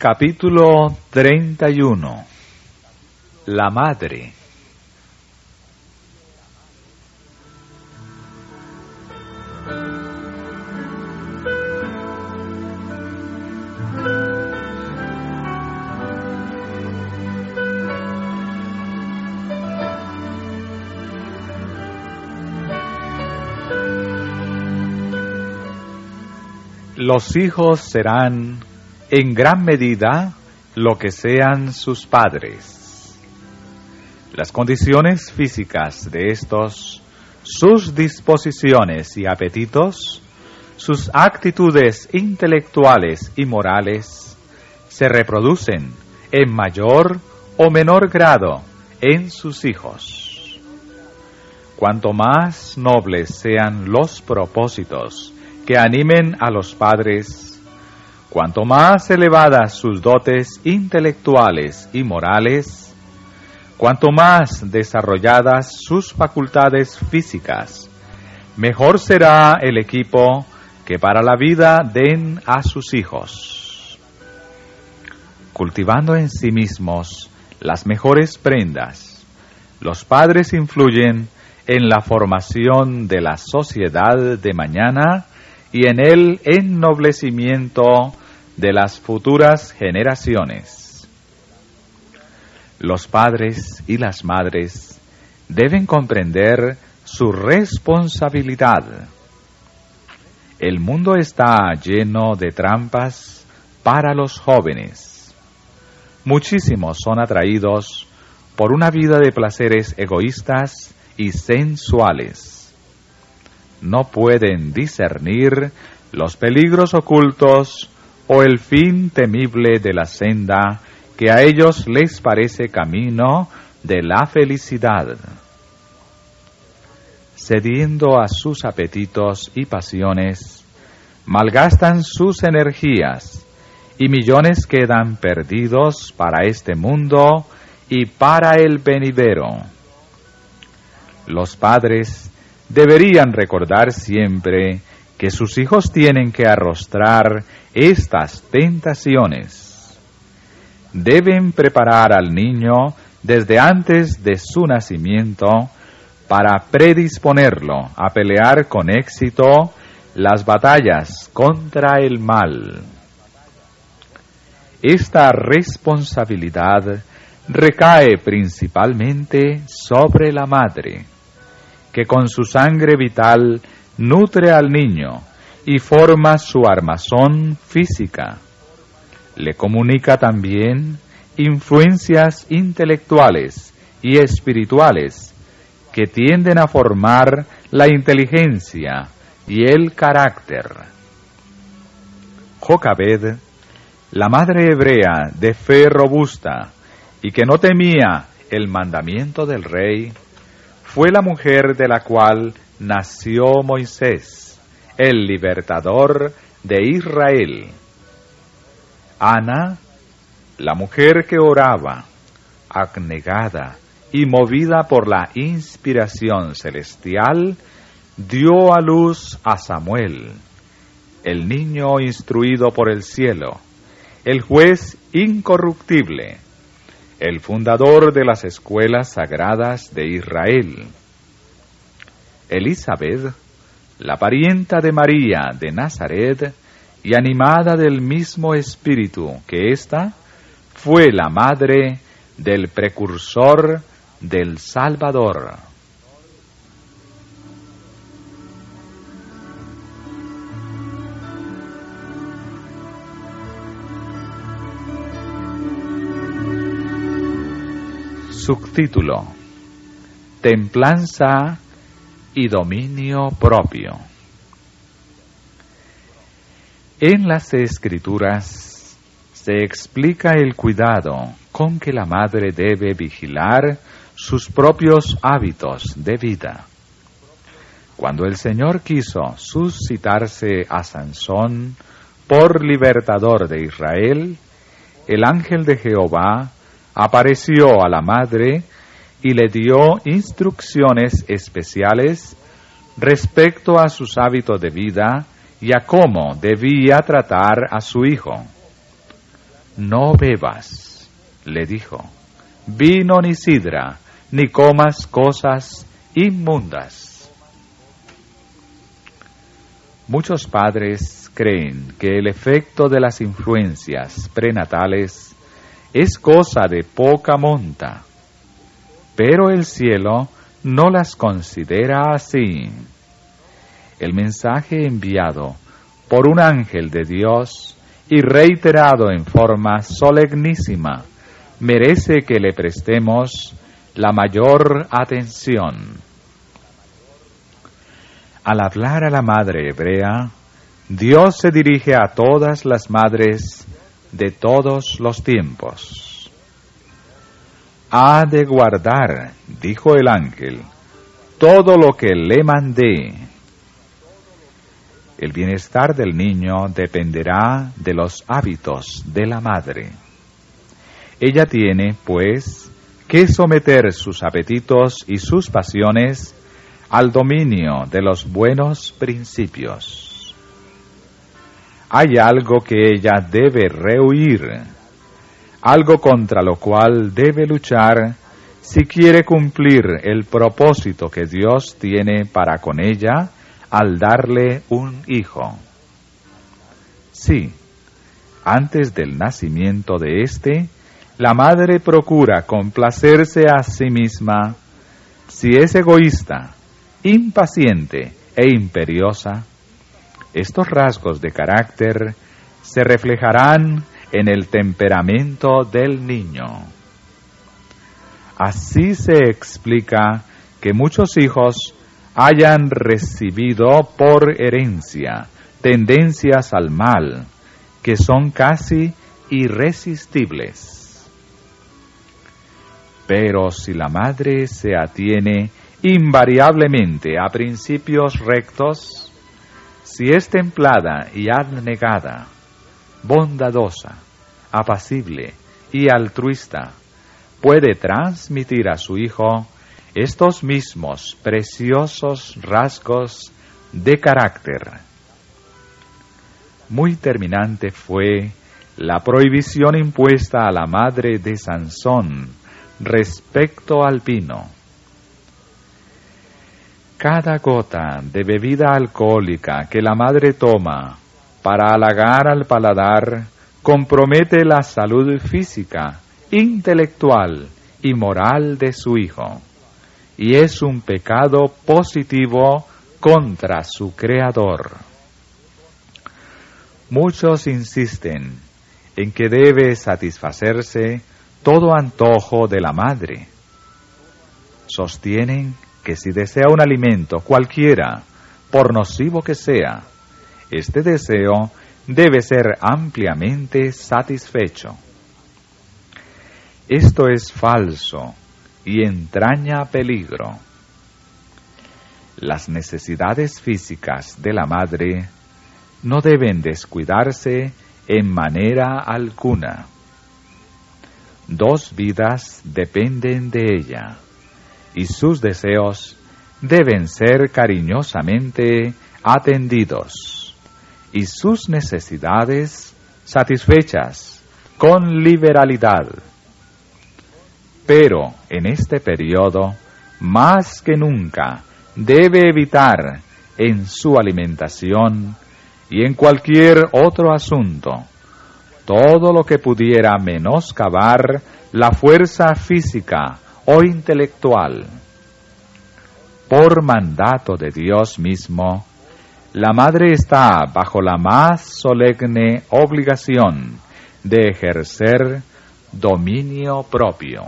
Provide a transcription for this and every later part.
Capítulo 31. La madre. Los hijos serán en gran medida lo que sean sus padres. Las condiciones físicas de estos, sus disposiciones y apetitos, sus actitudes intelectuales y morales, se reproducen en mayor o menor grado en sus hijos. Cuanto más nobles sean los propósitos que animen a los padres, cuanto más elevadas sus dotes intelectuales y morales, cuanto más desarrolladas sus facultades físicas, mejor será el equipo que para la vida den a sus hijos. Cultivando en sí mismos las mejores prendas, los padres influyen en la formación de la sociedad de mañana y en el ennoblecimiento de las futuras generaciones. Los padres y las madres deben comprender su responsabilidad. El mundo está lleno de trampas para los jóvenes. Muchísimos son atraídos por una vida de placeres egoístas y sensuales. No pueden discernir los peligros ocultos o el fin temible de la senda que a ellos les parece camino de la felicidad. Cediendo a sus apetitos y pasiones, malgastan sus energías y millones quedan perdidos para este mundo y para el venidero. Los padres deberían recordar siempre que sus hijos tienen que arrostrar estas tentaciones. Deben preparar al niño desde antes de su nacimiento para predisponerlo a pelear con éxito las batallas contra el mal. Esta responsabilidad recae principalmente sobre la madre, que con su sangre vital nutre al niño y forma su armazón física. Le comunica también influencias intelectuales y espirituales que tienden a formar la inteligencia y el carácter. Jocabed, la madre hebrea de fe robusta y que no temía el mandamiento del rey, fue la mujer de la cual nació Moisés, el libertador de Israel. Ana, la mujer que oraba, abnegada y movida por la inspiración celestial, dio a luz a Samuel, el niño instruido por el cielo, el juez incorruptible, el fundador de las escuelas sagradas de Israel. Elizabeth, la parienta de María de Nazaret, y animada del mismo espíritu que ésta, fue la madre del precursor del Salvador. Subtítulo: Templanza y dominio propio. En las Escrituras se explica el cuidado con que la madre debe vigilar sus propios hábitos de vida. Cuando el Señor quiso suscitarse a Sansón por libertador de Israel, el ángel de Jehová apareció a la madre y le dio instrucciones especiales respecto a sus hábitos de vida y a cómo debía tratar a su hijo. no bebas, le dijo, vino ni sidra, ni comas cosas inmundas. Muchos padres creen que el efecto de las influencias prenatales es cosa de poca monta, pero el cielo no las considera así. El mensaje enviado por un ángel de Dios y reiterado en forma solemnísima merece que le prestemos la mayor atención. Al hablar a la madre hebrea, Dios se dirige a todas las madres de todos los tiempos. Ha de guardar, dijo el ángel, todo lo que le mandé. El bienestar del niño dependerá de los hábitos de la madre. Ella tiene, pues, que someter sus apetitos y sus pasiones al dominio de los buenos principios. Hay algo que ella debe rehuir, algo contra lo cual debe luchar si quiere cumplir el propósito que Dios tiene para con ella al darle un hijo. Sí, antes del nacimiento de éste, la madre procura complacerse a sí misma. Si es egoísta, impaciente e imperiosa, estos rasgos de carácter se reflejarán en el temperamento del niño. Así se explica que muchos hijos hayan recibido por herencia tendencias al mal que son casi irresistibles. Pero si la madre se atiene invariablemente a principios rectos, si es templada y abnegada, bondadosa, apacible y altruista, puede transmitir a su hijo estos mismos preciosos rasgos de carácter. Muy terminante fue la prohibición impuesta a la madre de Sansón respecto al vino. Cada gota de bebida alcohólica que la madre toma para halagar al paladar compromete la salud física, intelectual y moral de su hijo, y es un pecado positivo contra su Creador. Muchos insisten en que debe satisfacerse todo antojo de la madre. Sostienen que si desea un alimento cualquiera, por nocivo que sea, este deseo debe ser ampliamente satisfecho. Esto es falso y entraña peligro. Las necesidades físicas de la madre no deben descuidarse en manera alguna. Dos vidas dependen de ella, y sus deseos deben ser cariñosamente atendidos, y sus necesidades satisfechas con liberalidad. Pero en este periodo, más que nunca, debe evitar en su alimentación y en cualquier otro asunto todo lo que pudiera menoscabar la fuerza física o intelectual. Por mandato de Dios mismo, la madre está bajo la más solemne obligación de ejercer dominio propio.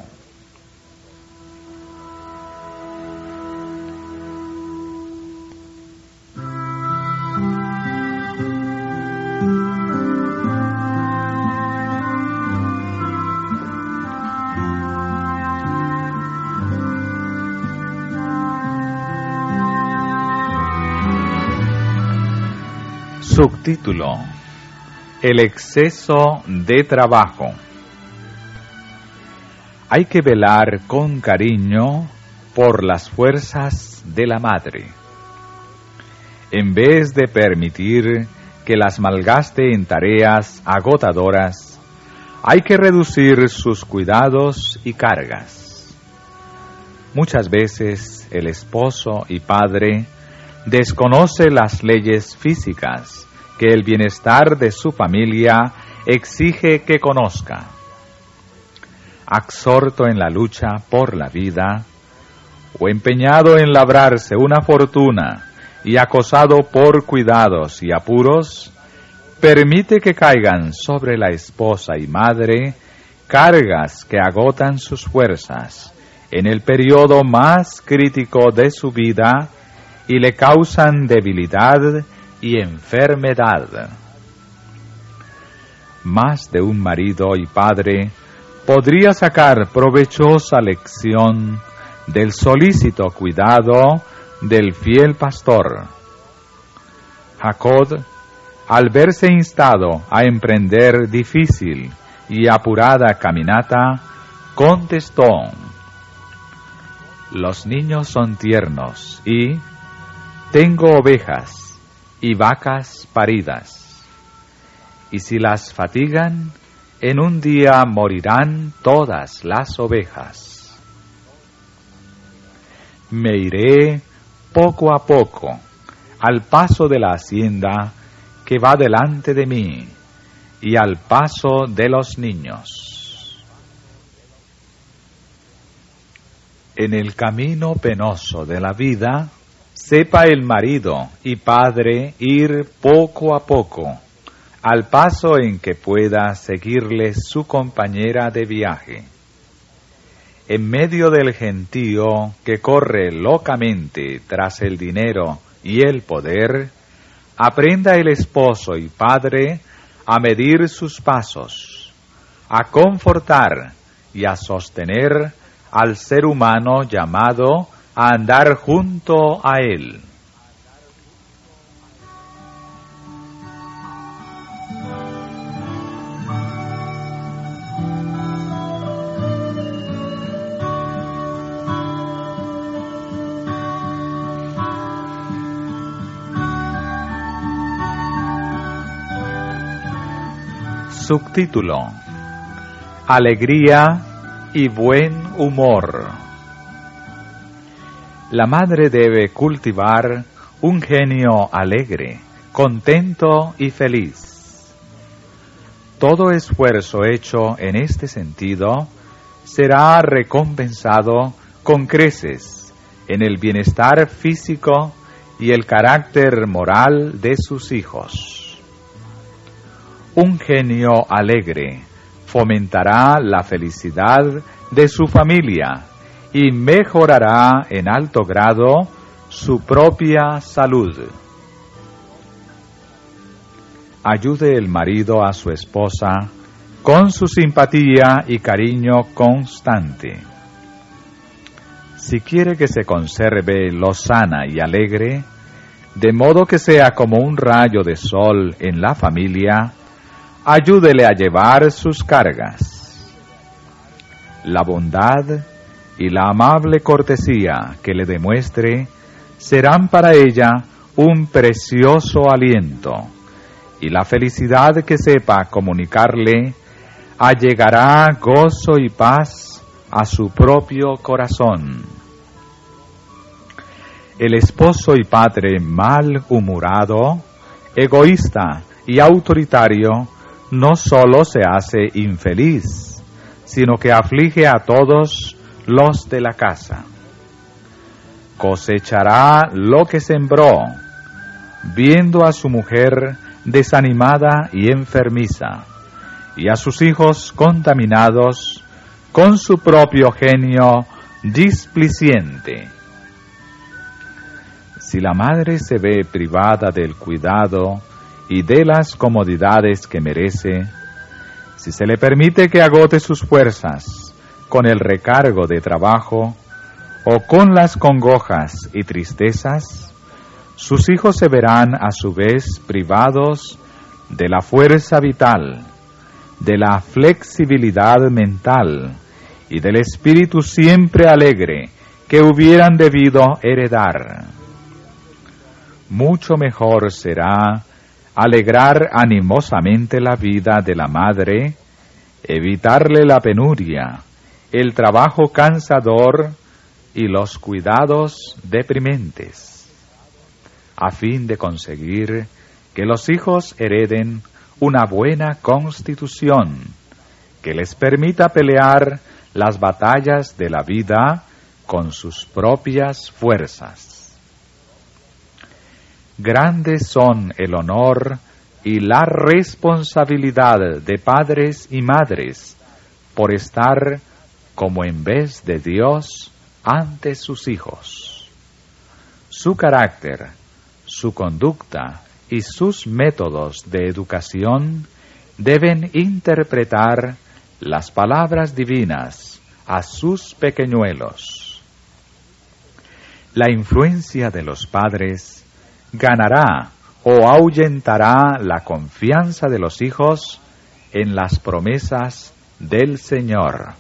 Subtítulo: El exceso de trabajo. Hay que velar con cariño por las fuerzas de la madre. En vez de permitir que las malgaste en tareas agotadoras, hay que reducir sus cuidados y cargas. Muchas veces el esposo y padre desconoce las leyes físicas que el bienestar de su familia exige que conozca. Absorto en la lucha por la vida, o empeñado en labrarse una fortuna y acosado por cuidados y apuros, permite que caigan sobre la esposa y madre cargas que agotan sus fuerzas en el periodo más crítico de su vida y le causan debilidad y enfermedad. Más de un marido y padre podría sacar provechosa lección del solícito cuidado del fiel pastor. Jacob, al verse instado a emprender difícil y apurada caminata, contestó: los niños son tiernos y tengo ovejas y vacas paridas, y si las fatigan, en un día morirán todas las ovejas. Me iré poco a poco al paso de la hacienda que va delante de mí y al paso de los niños. En el camino penoso de la vida, sepa el marido y padre ir poco a poco, al paso en que pueda seguirle su compañera de viaje. En medio del gentío que corre locamente tras el dinero y el poder, aprenda el esposo y padre a medir sus pasos, a confortar y a sostener al ser humano llamado a andar junto a él. Subtítulo: Alegría y buen humor. La madre debe cultivar un genio alegre, contento y feliz. Todo esfuerzo hecho en este sentido será recompensado con creces en el bienestar físico y el carácter moral de sus hijos. Un genio alegre fomentará la felicidad de su familia y mejorará en alto grado su propia salud. Ayude el marido a su esposa con su simpatía y cariño constante. Si quiere que se conserve lozana y alegre, de modo que sea como un rayo de sol en la familia, ayúdele a llevar sus cargas. La bondad y la amable cortesía que le demuestre serán para ella un precioso aliento, y la felicidad que sepa comunicarle allegará gozo y paz a su propio corazón. El esposo y padre malhumorado, egoísta y autoritario no solo se hace infeliz, sino que aflige a todos los de la casa. Cosechará lo que sembró, viendo a su mujer desanimada y enfermiza, y a sus hijos contaminados con su propio genio displiciente. Si la madre se ve privada del cuidado y de las comodidades que merece, si se le permite que agote sus fuerzas con el recargo de trabajo o con las congojas y tristezas, sus hijos se verán a su vez privados de la fuerza vital, de la flexibilidad mental y del espíritu siempre alegre que hubieran debido heredar. Mucho mejor será alegrar animosamente la vida de la madre evitarle la penuria, el trabajo cansador y los cuidados deprimentes, a fin de conseguir que los hijos hereden una buena constitución que les permita pelear las batallas de la vida con sus propias fuerzas. Grandes son el honor y la responsabilidad de padres y madres por estar como en vez de Dios ante sus hijos. Su carácter, su conducta y sus métodos de educación deben interpretar las palabras divinas a sus pequeñuelos. La influencia de los padres ganará o ahuyentará la confianza de los hijos en las promesas del Señor.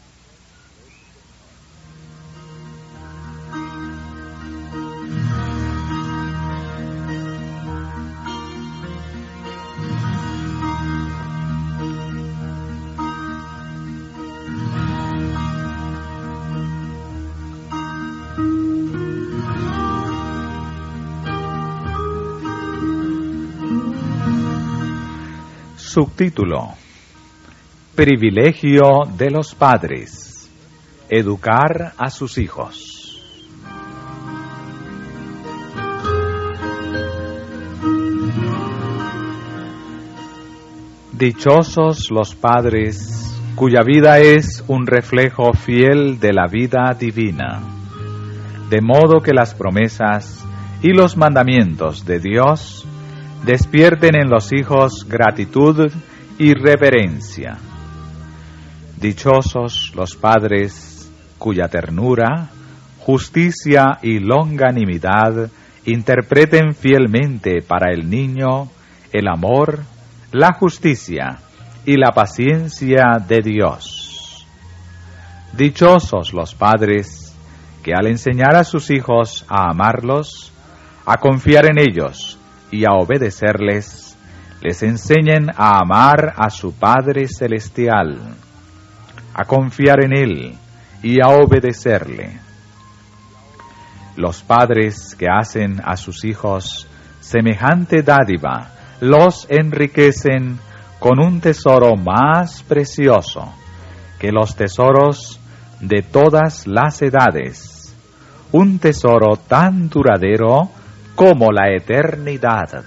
Subtítulo: Privilegio de los padres. Educar a sus hijos. Dichosos los padres cuya vida es un reflejo fiel de la vida divina, de modo que las promesas y los mandamientos de Dios despierten en los hijos gratitud y reverencia. Dichosos los padres cuya ternura, justicia y longanimidad interpreten fielmente para el niño el amor, la justicia y la paciencia de Dios. Dichosos los padres que al enseñar a sus hijos a amarlos, a confiar en ellos y a obedecerles, les enseñen a amar a su Padre Celestial, a confiar en Él y a obedecerle. Los padres que hacen a sus hijos semejante dádiva los enriquecen con un tesoro más precioso que los tesoros de todas las edades, un tesoro tan duradero como la eternidad.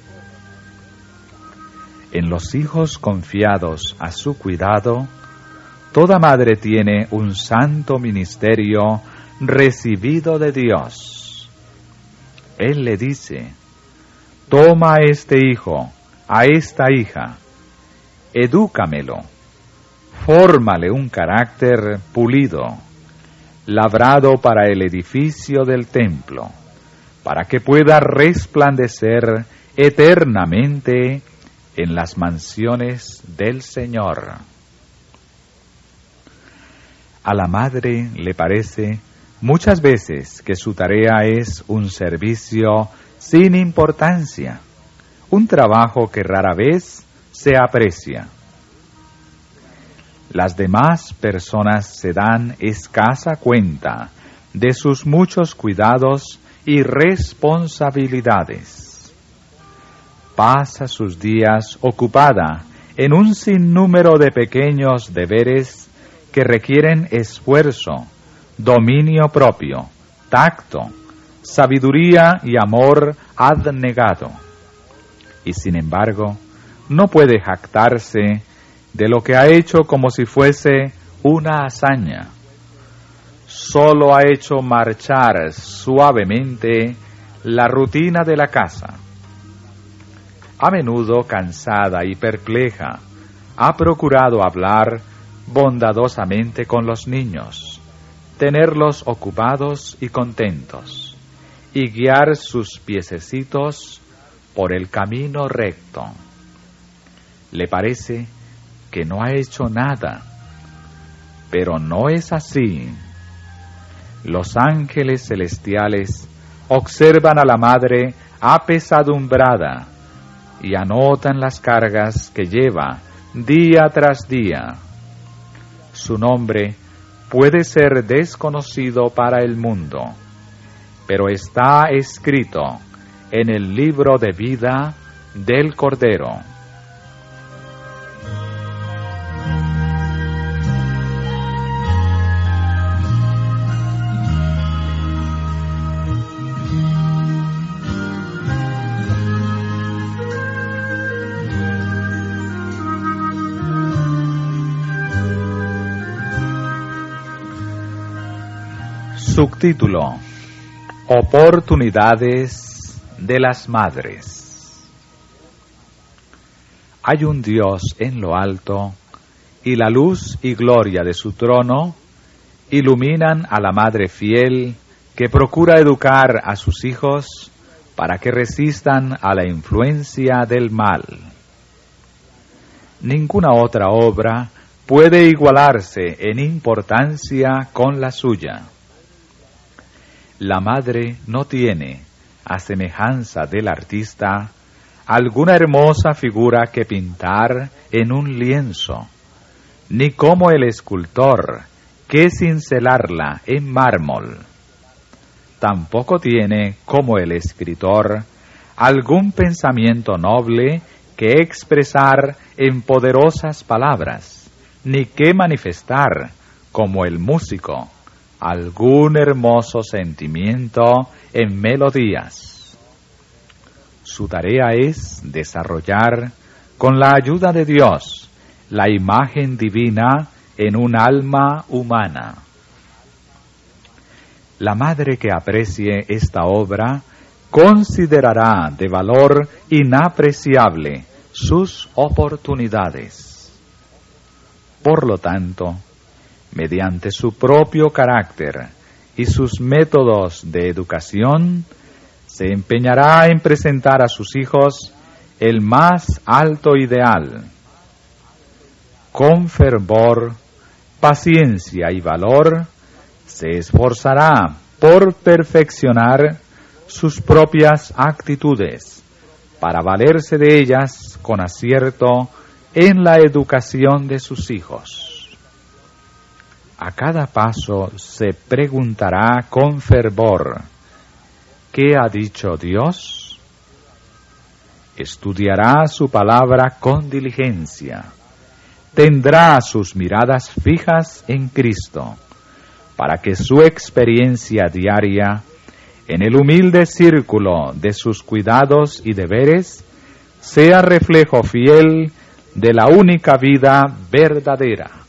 En los hijos confiados a su cuidado, toda madre tiene un santo ministerio recibido de Dios. Él le dice: toma a este hijo, a esta hija, edúcamelo, fórmale un carácter pulido, labrado para el edificio del templo, para que pueda resplandecer eternamente en las mansiones del Señor. A la madre le parece muchas veces que su tarea es un servicio sin importancia, un trabajo que rara vez se aprecia. Las demás personas se dan escasa cuenta de sus muchos cuidados y responsabilidades. Pasa sus días ocupada en un sinnúmero de pequeños deberes que requieren esfuerzo, dominio propio, tacto, sabiduría y amor abnegado. Y sin embargo, no puede jactarse de lo que ha hecho como si fuese una hazaña. Solo ha hecho marchar suavemente la rutina de la casa. A menudo cansada y perpleja, ha procurado hablar bondadosamente con los niños, tenerlos ocupados y contentos, y guiar sus piececitos por el camino recto. Le parece que no ha hecho nada, pero no es así. Los ángeles celestiales observan a la madre apesadumbrada y anotan las cargas que lleva día tras día. Su nombre puede ser desconocido para el mundo, pero está escrito en el libro de vida del Cordero. Subtítulo: Oportunidades de las Madres. Hay un Dios en lo alto, y la luz y gloria de su trono iluminan a la madre fiel que procura educar a sus hijos para que resistan a la influencia del mal. Ninguna otra obra puede igualarse en importancia con la suya. La madre no tiene, a semejanza del artista, alguna hermosa figura que pintar en un lienzo, ni como el escultor que cincelarla en mármol. Tampoco tiene, como el escritor, algún pensamiento noble que expresar en poderosas palabras, ni que manifestar, como el músico, algún hermoso sentimiento en melodías. Su tarea es desarrollar, con la ayuda de Dios, la imagen divina en un alma humana. La madre que aprecie esta obra considerará de valor inapreciable sus oportunidades. Por lo tanto, mediante su propio carácter y sus métodos de educación, se empeñará en presentar a sus hijos el más alto ideal. Con fervor, paciencia y valor, se esforzará por perfeccionar sus propias actitudes, para valerse de ellas con acierto en la educación de sus hijos. A cada paso se preguntará con fervor: ¿qué ha dicho Dios? Estudiará su palabra con diligencia. Tendrá sus miradas fijas en Cristo, para que su experiencia diaria, en el humilde círculo de sus cuidados y deberes, sea reflejo fiel de la única vida verdadera.